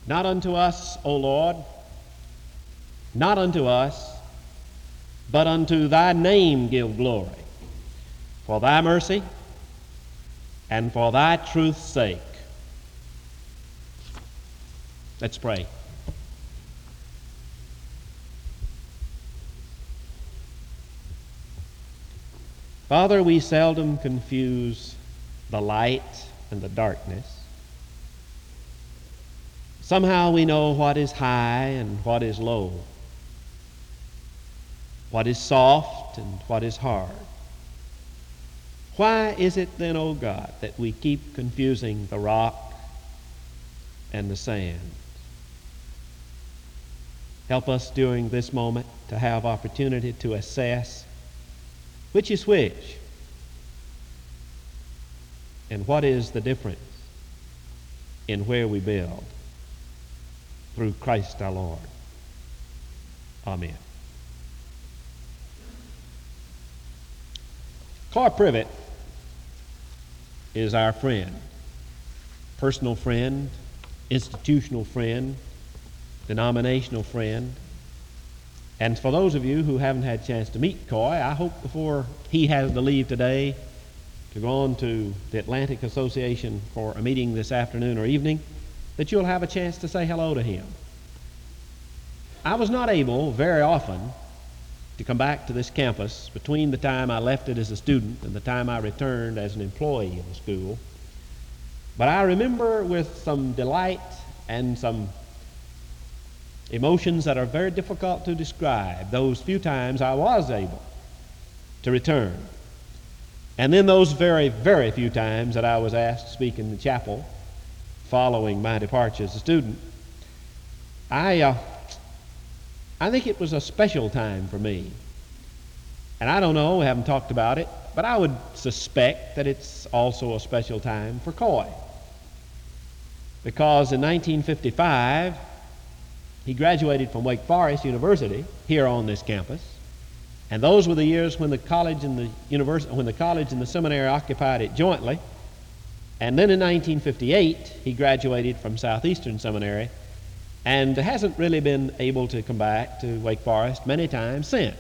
Not unto us, O Lord, not unto us, but unto thy name give glory, for thy mercy and for thy truth's sake. Let's pray. Father, we seldom confuse the light and the darkness. Somehow we know what is high and what is low, what is soft and what is hard. Why is it then, O God, that we keep confusing the rock and the sand? Help us during this moment to have opportunity to assess which is which and what is the difference in where we build. Through Christ our Lord. Amen. Coy Privet is our friend, personal friend, institutional friend, denominational friend. And for those of you who haven't had a chance to meet Coy, I hope before he has to leave today to go on to the Atlantic Association for a meeting this afternoon or evening, that you'll have a chance to say hello to him. I was not able very often to come back to this campus between the time I left it as a student and the time I returned as an employee of the school. But I remember with some delight and some emotions that are very difficult to describe those few times I was able to return. And then those very, very few times that I was asked to speak in the chapel following my departure as a student. I think it was a special time for me. And I don't know, we haven't talked about it, but I would suspect that it's also a special time for Coy. Because in 1955, he graduated from Wake Forest University here on this campus. And those were the years when the college and the seminary occupied it jointly. And then in 1958, he graduated from Southeastern Seminary and hasn't really been able to come back to Wake Forest many times since.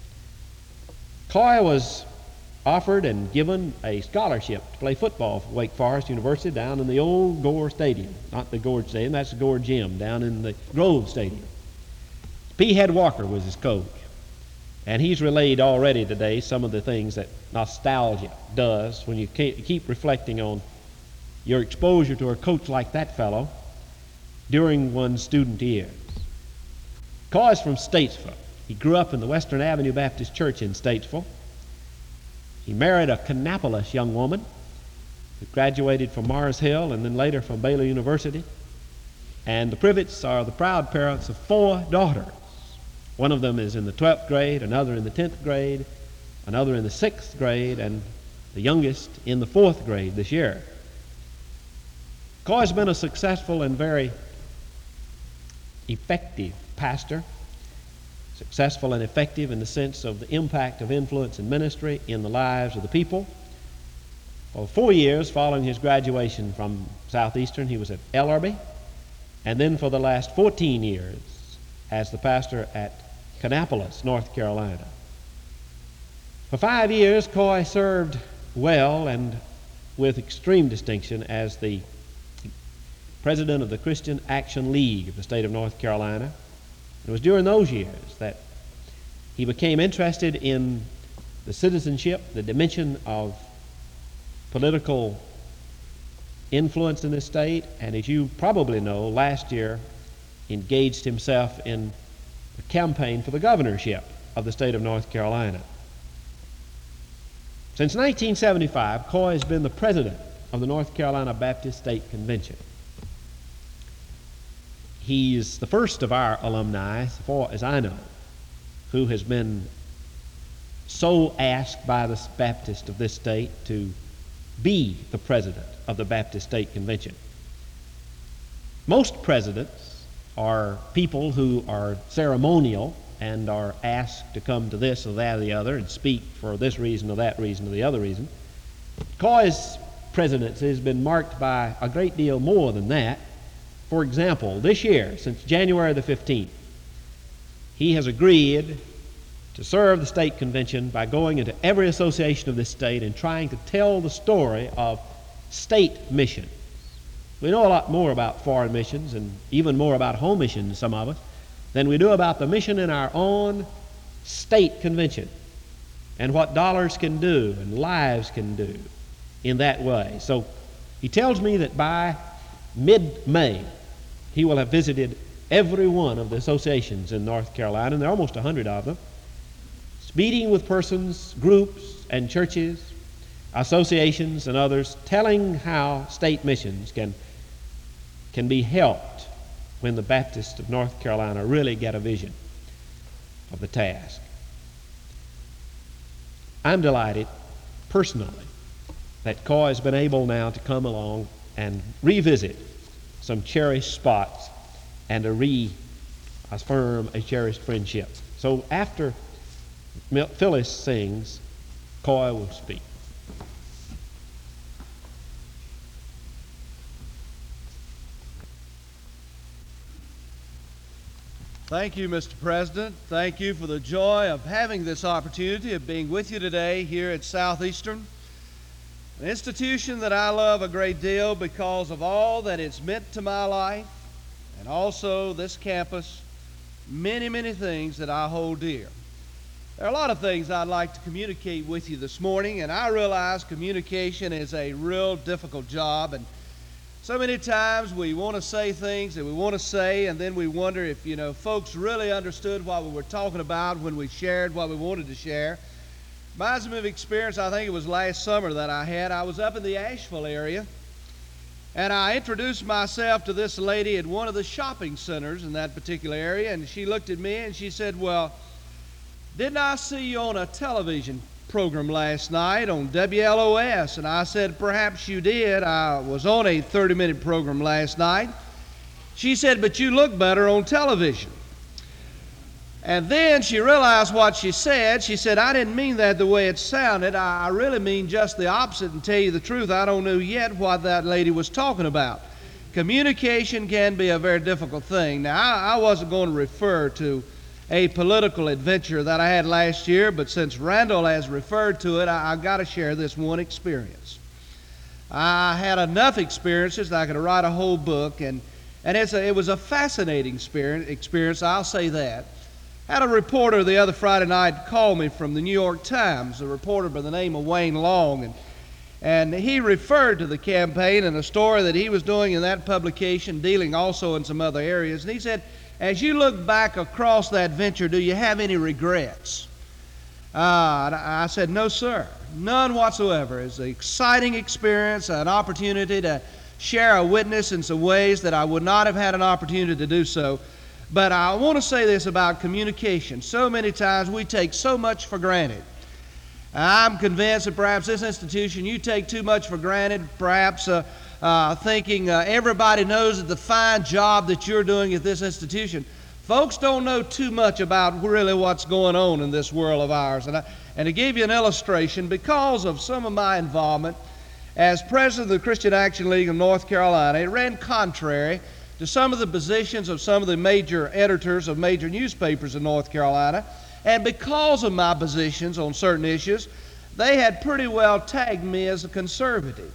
Coy was offered and given a scholarship to play football for Wake Forest University down in the old Gore Stadium. Not the Gorge Stadium, that's the Gore Gym, down in the Grove Stadium. P. Head Walker was his coach. And he's relayed already today some of the things that nostalgia does when you keep reflecting on your exposure to a coach like that fellow during one's student years. Coy's from Statesville. He grew up in the Western Avenue Baptist Church in Statesville. He married a Kannapolis young woman who graduated from Mars Hill and then later from Baylor University. And the Privets are the proud parents of 4 daughters. One of them is in the 12th grade, another in the 10th grade, another in the 6th grade, and the youngest in the 4th grade this year. Coy's been a successful and very effective pastor, successful and effective in the sense of the impact of influence and ministry in the lives of the people. For 4 years following his graduation from Southeastern, he was at Ellerby, and then for the last 14 years as the pastor at Kannapolis, North Carolina. For 5 years, Coy served well and with extreme distinction as the president of the Christian Action League of the state of North Carolina. It was during those years that he became interested in the citizenship, the dimension of political influence in the state, and as you probably know, last year engaged himself in a campaign for the governorship of the state of North Carolina. Since 1975, Coy has been the president of the North Carolina Baptist State Convention. He's the first of our alumni, as far as I know, who has been so asked by the Baptists of this state to be the president of the Baptist State Convention. Most presidents are people who are ceremonial and are asked to come to this or that or the other and speak for this reason or that reason or the other reason. Coy's presidency has been marked by a great deal more than that. For example, this year, since January the 15th, he has agreed to serve the state convention by going into every association of this state and trying to tell the story of state mission. We know a lot more about foreign missions and even more about home missions, some of us, than we do about the mission in our own state convention and what dollars can do and lives can do in that way. So he tells me that by mid-May, he will have visited every one of the associations in North Carolina, and there are almost 100 of them, meeting with persons, groups, and churches, associations, and others, telling how state missions can be helped when the Baptists of North Carolina really get a vision of the task. I'm delighted, personally, that Coy has been able now to come along and revisit some cherished spots and to reaffirm a cherished friendship. So after Phyllis sings, Coy will speak. Thank you, Mr. President. Thank you for the joy of having this opportunity of being with you today here at Southeastern, an institution that I love a great deal because of all that it's meant to my life, and also this campus, many, many things that I hold dear. There are a lot of things I'd like to communicate with you this morning, and I realize communication is a real difficult job, and so many times we want to say things that we want to say, and then we wonder if, folks really understood what we were talking about when we shared what we wanted to share. Reminds me of an experience, I think it was last summer that I had. I was up in the Asheville area, and I introduced myself to this lady at one of the shopping centers in that particular area, and she looked at me and she said, "Well, didn't I see you on a television program last night on WLOS?" And I said, "Perhaps you did. I was on a 30-minute program last night." She said, "But you look better on television." And then she realized what she said. She said, "I didn't mean that the way it sounded. I really mean just the opposite, and tell you the truth, I don't know yet what that lady was talking about." Communication can be a very difficult thing. Now, I wasn't going to refer to a political adventure that I had last year, but since Randall has referred to it, I've got to share this one experience. I had enough experiences that I could write a whole book, and it was a fascinating experience, I'll say that. I had a reporter the other Friday night call me from the New York Times, a reporter by the name of Wayne Long, and he referred to the campaign and a story that he was doing in that publication, dealing also in some other areas, and he said, "As you look back across that venture, do you have any regrets?" I said, "No, sir, none whatsoever. It's an exciting experience, an opportunity to share a witness in some ways that I would not have had an opportunity to do so. But I want to say this about communication. So many times we take so much for granted. I'm convinced that perhaps this institution, you take too much for granted, perhaps thinking everybody knows the fine job that you're doing at this institution. Folks don't know too much about really what's going on in this world of ours. And to give you an illustration, because of some of my involvement as president of the Christian Action League of North Carolina, it ran contrary to some of the positions of some of the major editors of major newspapers in North Carolina. And because of my positions on certain issues, they had pretty well tagged me as a conservative.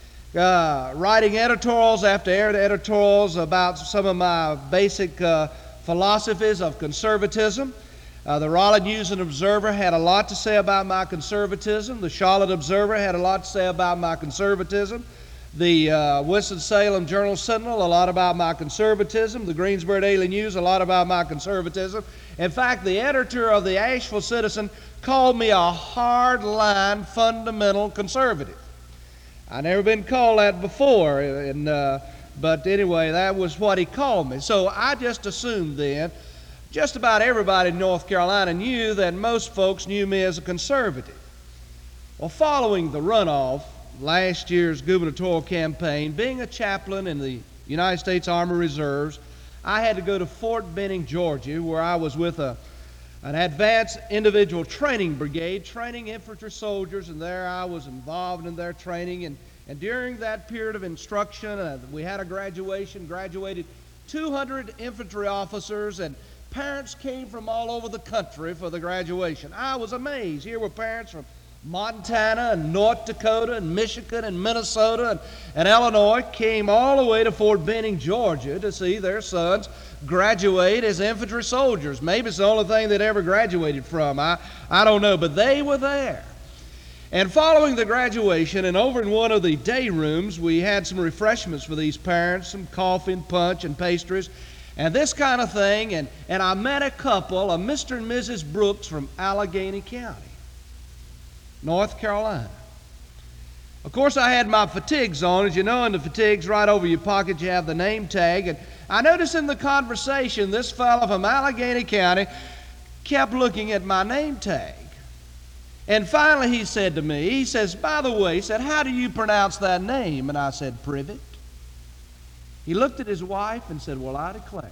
Writing editorials after editorials about some of my basic philosophies of conservatism. The Raleigh News and Observer had a lot to say about my conservatism. The Charlotte Observer had a lot to say about my conservatism. The Winston-Salem Journal-Sentinel, a lot about my conservatism. The Greensboro Daily News, a lot about my conservatism. In fact, the editor of the Asheville Citizen called me a hard-line, fundamental conservative. I've never been called that before, but anyway, that was what he called me. So I just assumed then, just about everybody in North Carolina knew that most folks knew me as a conservative. Well, following the runoff, last year's gubernatorial campaign, being a chaplain in the United States Army Reserves, I had to go to Fort Benning, Georgia, where I was with an advanced individual training brigade, training infantry soldiers, and there I was involved in their training And during that period of instruction, we had a graduation, graduated 200 infantry officers, and parents came from all over the country for the graduation. I was amazed. Here were parents from Montana and North Dakota and Michigan and Minnesota and Illinois came all the way to Fort Benning, Georgia to see their sons graduate as infantry soldiers. Maybe it's the only thing they'd ever graduated from. I don't know, but they were there. And following the graduation, and over in one of the day rooms, we had some refreshments for these parents, some coffee and punch and pastries, and this kind of thing. And I met a couple, a Mr. and Mrs. Brooks from Allegheny County, North Carolina. Of course, I had my fatigues on. As you know, in the fatigues, right over your pocket, you have the name tag. And I noticed in the conversation, this fellow from Allegheny County kept looking at my name tag. And finally, he said to me, he says, by the way, he said, how do you pronounce that name? And I said, Privet. He looked at his wife and said, well, I declare.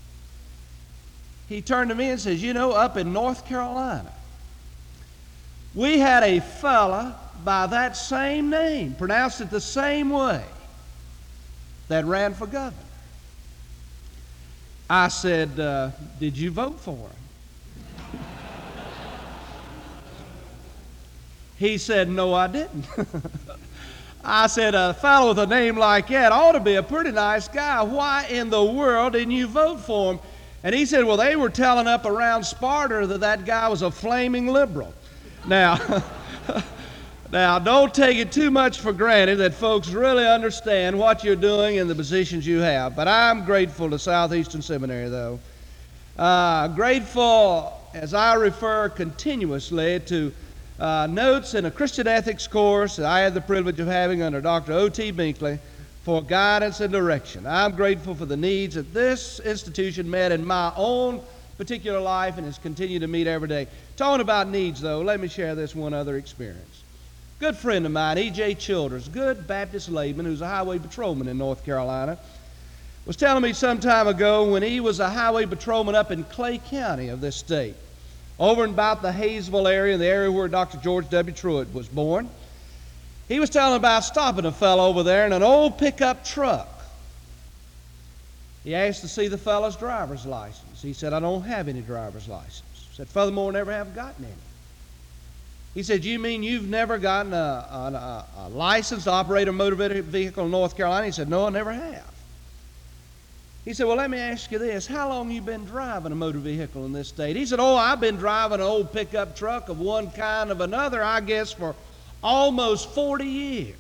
He turned to me and says, you know, up in North Carolina, we had a fella by that same name, pronounced it the same way, that ran for governor. I said, did you vote for him? He said, no, I didn't. I said, a fellow with a name like that ought to be a pretty nice guy. Why in the world didn't you vote for him? And he said, well, they were telling up around Sparta that guy was a flaming liberal. Now, don't take it too much for granted that folks really understand what you're doing and the positions you have. But I'm grateful to Southeastern Seminary, though. Grateful as I refer continuously to notes in a Christian ethics course that I had the privilege of having under Dr. O.T. Binkley for guidance and direction. I'm grateful for the needs that this institution met in my own particular life and has continued to meet every day. Talking about needs, though, let me share this one other experience. Good friend of mine, E.J. Childers, good Baptist layman who's a highway patrolman in North Carolina, was telling me some time ago when he was a highway patrolman up in Clay County of this state, over and about the Hayesville area, the area where Dr. George W. Truett was born. He was telling about stopping a fellow over there in an old pickup truck. He asked to see the fellow's driver's license. He said, I don't have any driver's license. He said, furthermore, never have gotten any. He said, you mean you've never gotten a license to operate a motor vehicle in North Carolina? He said, no, I never have. He said, well, let me ask you this. How long have you been driving a motor vehicle in this state? He said, oh, I've been driving an old pickup truck of one kind of another, I guess, for almost 40 years.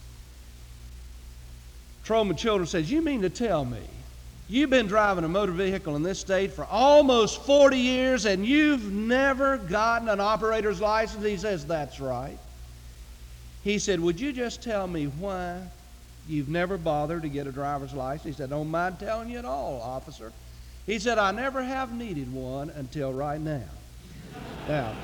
Patrolman Childers says, you mean to tell me you've been driving a motor vehicle in this state for almost 40 years and you've never gotten an operator's license? He says, that's right. He said, would you just tell me why you've never bothered to get a driver's license? He said, don't mind telling you at all, officer. He said, I never have needed one until right now. Now,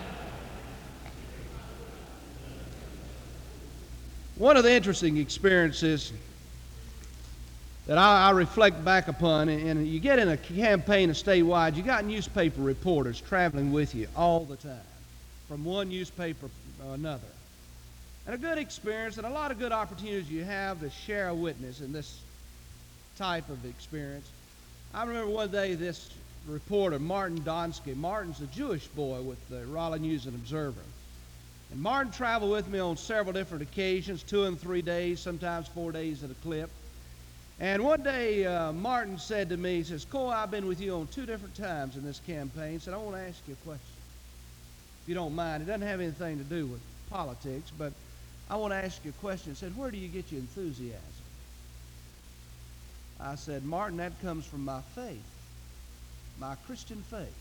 one of the interesting experiences that I reflect back upon, and you get in a campaign statewide, you got newspaper reporters traveling with you all the time, from one newspaper to another. And a good experience and a lot of good opportunities you have to share a witness in this type of experience. I remember one day this reporter, Martin Donsky. Martin's a Jewish boy with the Raleigh News and Observer. And Martin traveled with me on several different occasions, 2 and 3 days, sometimes 4 days at a clip. And one day, Martin said to me, he says, Cole, I've been with you on 2 different times in this campaign. He said, I want to ask you a question, if you don't mind. It doesn't have anything to do with politics, but I want to ask you a question. He said, where do you get your enthusiasm? I said, Martin, that comes from my faith, my Christian faith.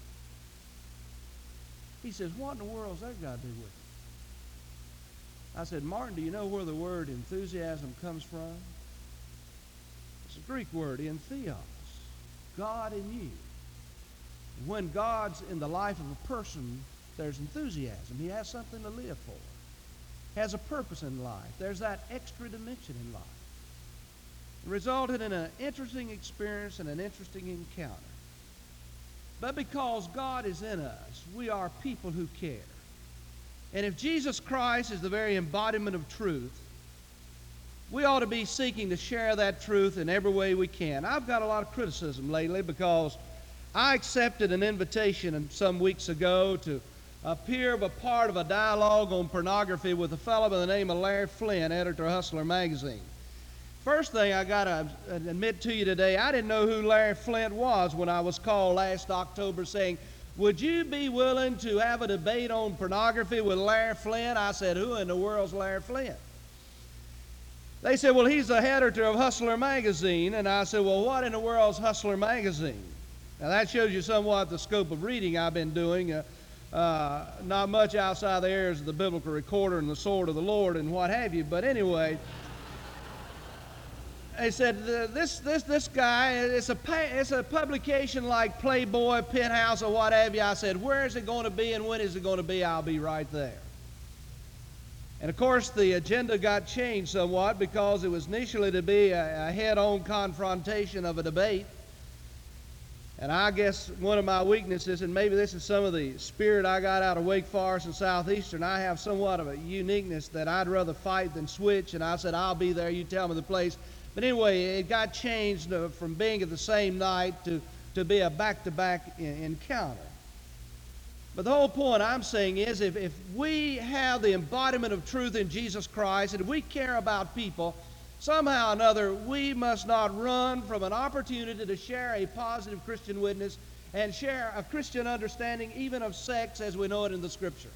He says, what in the world's that got to do with it? I said, Martin, do you know where the word enthusiasm comes from? It's a Greek word, entheos, God in you. When God's in the life of a person, there's enthusiasm. He has something to live for, has a purpose in life. There's that extra dimension in life. It resulted in an interesting experience and an interesting encounter. But because God is in us, we are people who care. And if Jesus Christ is the very embodiment of truth, we ought to be seeking to share that truth in every way we can. I've got a lot of criticism lately because I accepted an invitation some weeks ago to appear as a part of a dialogue on pornography with a fellow by the name of Larry Flint, editor of Hustler magazine. First thing I got to admit to you today, I didn't know who Larry Flint was when I was called last October saying, would you be willing to have a debate on pornography with Larry Flint? I said, who in the world's Larry Flint? They said, well, he's the editor of Hustler magazine. And I said, well, what in the world's Hustler magazine? Now, that shows you somewhat the scope of reading I've been doing. Not much outside the areas of the biblical recorder and the sword of the Lord and what have you. But anyway, they said, this guy, it's a publication like Playboy, Penthouse, or what have you. I said, where is it going to be and when is it going to be? I'll be right there. And of course, the agenda got changed somewhat because it was initially to be a head-on confrontation of a debate. And I guess one of my weaknesses, and maybe this is some of the spirit I got out of Wake Forest and Southeastern, I have somewhat of a uniqueness that I'd rather fight than switch. And I said, I'll be there, you tell me the place. But anyway, it got changed from being at the same night to be a back-to-back encounter. But the whole point I'm saying is if we have the embodiment of truth in Jesus Christ, and if we care about people, somehow or another, we must not run from an opportunity to share a positive Christian witness and share a Christian understanding even of sex as we know it in the Scripture.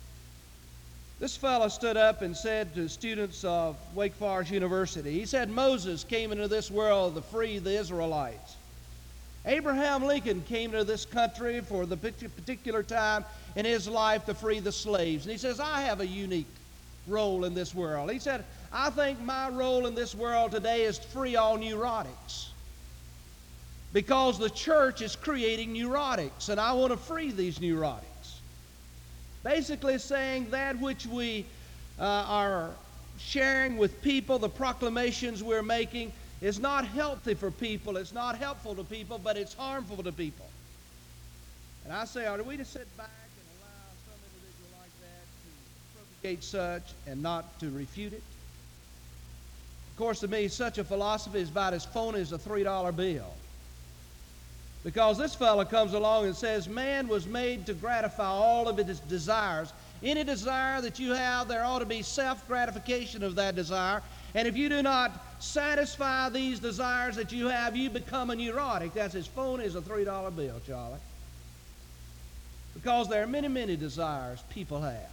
This fellow stood up and said to students of Wake Forest University, he said, Moses came into this world to free the Israelites. Abraham Lincoln came to this country for the particular time in his life to free the slaves. And he says, I have a unique role in this world. He said, I think my role in this world today is to free all neurotics. Because the church is creating neurotics, and I want to free these neurotics. Basically saying that which we are sharing with people, the proclamations we're making, is not healthy for people, it's not helpful to people, but it's harmful to people. And I say, are we to sit back and allow some individual like that to propagate such and not to refute it? Of course, to me, such a philosophy is about as phony as a $3 bill. Because this fellow comes along and says, man was made to gratify all of his desires. Any desire that you have, there ought to be self-gratification of that desire. And if you do not satisfy these desires that you have, you become a neurotic. That's as phony as a $3 bill, Charlie. Because there are many, many desires people have.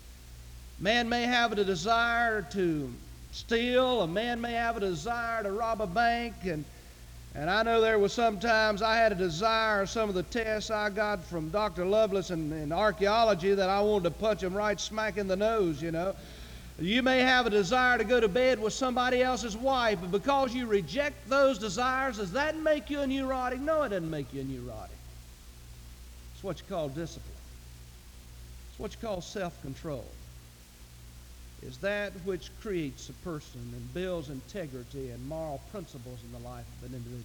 Man may have a desire to steal. A man may have a desire to rob a bank. And I know there was sometimes I had a desire, some of the tests I got from Dr. Lovelace in archaeology, that I wanted to punch him right smack in the nose, you know. You may have a desire to go to bed with somebody else's wife, but because you reject those desires, does that make you a neurotic? No, it doesn't make you a neurotic. It's what you call discipline. It's what you call self-control. Is that which creates a person and builds integrity and moral principles in the life of an individual.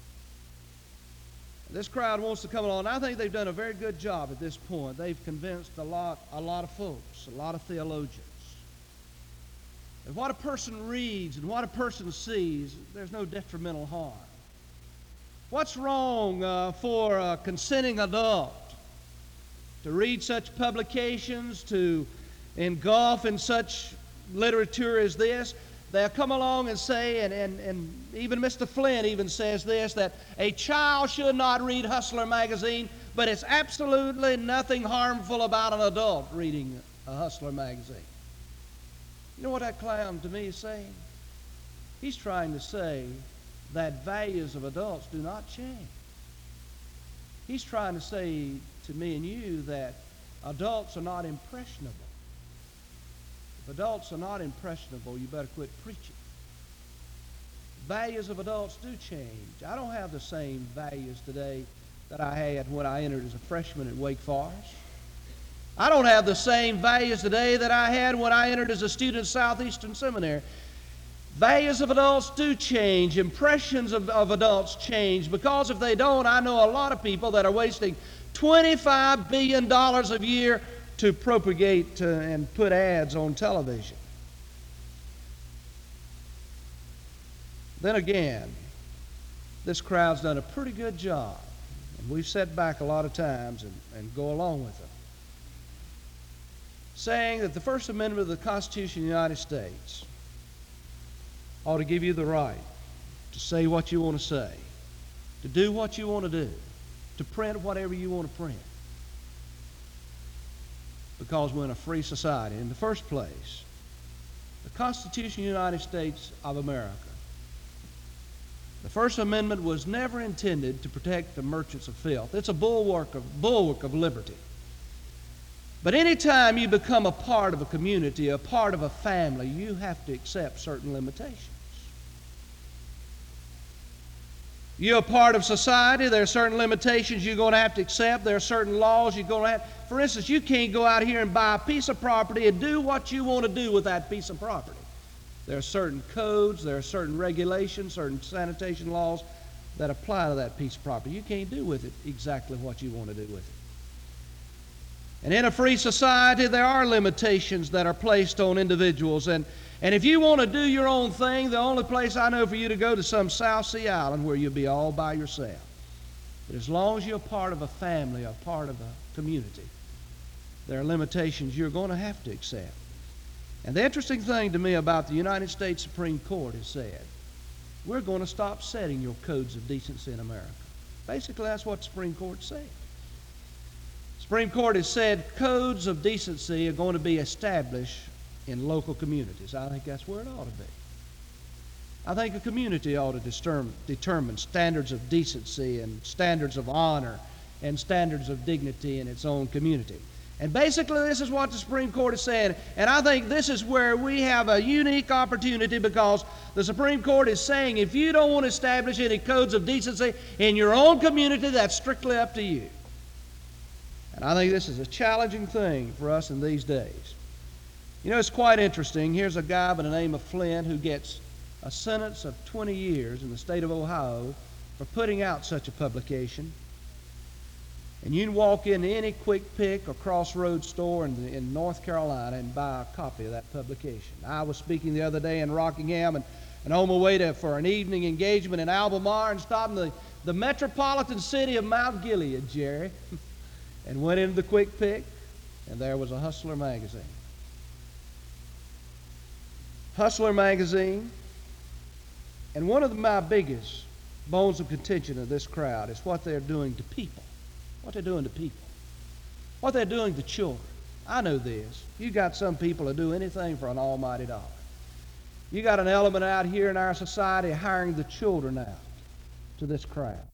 This crowd wants to come along. I think they've done a very good job at this point. They've convinced a lot of folks, a lot of theologians. If what a person reads and what a person sees, there's no detrimental harm. What's wrong for a consenting adult to read such publications, to engulf in such literature as this? They'll come along and say, and even Mr. Flint even says this, that a child should not read Hustler magazine, but it's absolutely nothing harmful about an adult reading a Hustler magazine. You know what that clown to me is saying? He's trying to say that values of adults do not change. He's trying to say to me and you that adults are not impressionable. If adults are not impressionable, you better quit preaching. Values of adults do change. I don't have the same values today that I had when I entered as a freshman at Wake Forest. I don't have the same values today that I had when I entered as a student at Southeastern Seminary. Values of adults do change. Impressions of adults change. Because if they don't, I know a lot of people that are wasting $25 billion a year to propagate and put ads on television. Then again, this crowd's done a pretty good job, and we've sat back a lot of times and go along with them, saying that the First Amendment of the Constitution of the United States ought to give you the right to say what you want to say, to do what you want to do, to print whatever you want to print. Because we're in a free society. In the first place, the Constitution of the United States of America, the First Amendment was never intended to protect the merchants of filth. It's a bulwark of liberty. But any time you become a part of a community, a part of a family, you have to accept certain limitations. You're a part of society, there are certain limitations you're going to have to accept. There are certain laws you're going to have. For instance, you can't go out here and buy a piece of property and do what you want to do with that piece of property. There are certain codes, there are certain regulations, certain sanitation laws that apply to that piece of property. You can't do with it exactly what you want to do with it. And in a free society, there are limitations that are placed on individuals. And if you want to do your own thing, the only place I know for you to go to some South Sea island where you'll be all by yourself. But as long as you're part of a family, a part of a community, there are limitations you're going to have to accept. And the interesting thing to me about the United States Supreme Court has said, we're going to stop setting your codes of decency in America. Basically, that's what the Supreme Court said. The Supreme Court has said codes of decency are going to be established in local communities. I think that's where it ought to be. I think a community ought to determine standards of decency and standards of honor and standards of dignity in its own community. And basically, this is what the Supreme Court is saying. And I think this is where we have a unique opportunity, because the Supreme Court is saying if you don't want to establish any codes of decency in your own community, that's strictly up to you. And I think this is a challenging thing for us in these days. You know, it's quite interesting. Here's a guy by the name of Flint who gets a sentence of 20 years in the state of Ohio for putting out such a publication. And you can walk into any Quick Pick or Crossroads store in North Carolina and buy a copy of that publication. I was speaking the other day in Rockingham and on my way for an evening engagement in Albemarle, and stopped in the metropolitan city of Mount Gilead, Jerry, and went into the Quick Pick, and there was a Hustler magazine. Hustler magazine, and one of my biggest bones of contention of this crowd is what they're doing to people. What they're doing to people. What they're doing to children. I know this. You got some people who do anything for an almighty dollar. You got an element out here in our society hiring the children out to this crowd.